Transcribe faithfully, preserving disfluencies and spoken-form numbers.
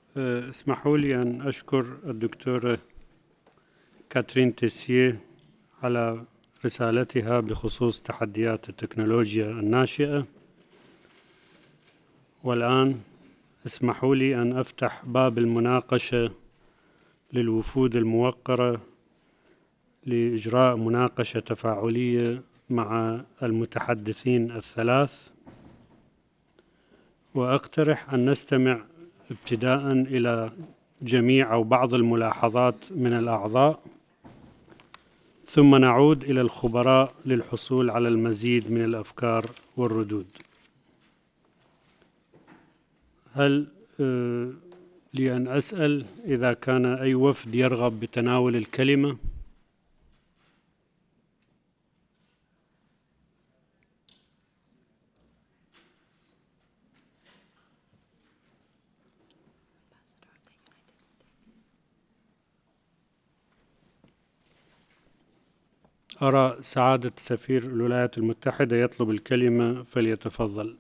اسمحوا لي أن أشكر الدكتورة كاترين تيسيه على رسالتها بخصوص تحديات التكنولوجيا الناشئة. والآن اسمحوا لي أن أفتح باب المناقشة للوفود الموقرة لإجراء مناقشة تفاعلية مع المتحدثين الثلاث، وأقترح أن نستمع ابتداء إلى جميع أو بعض الملاحظات من الأعضاء، ثم نعود إلى الخبراء للحصول على المزيد من الأفكار والردود. هل آه لي أن أسأل إذا كان أي وفد يرغب بتناول الكلمة؟ أرى سعادة سفير الولايات المتحدة يطلب الكلمة، فليتفضل.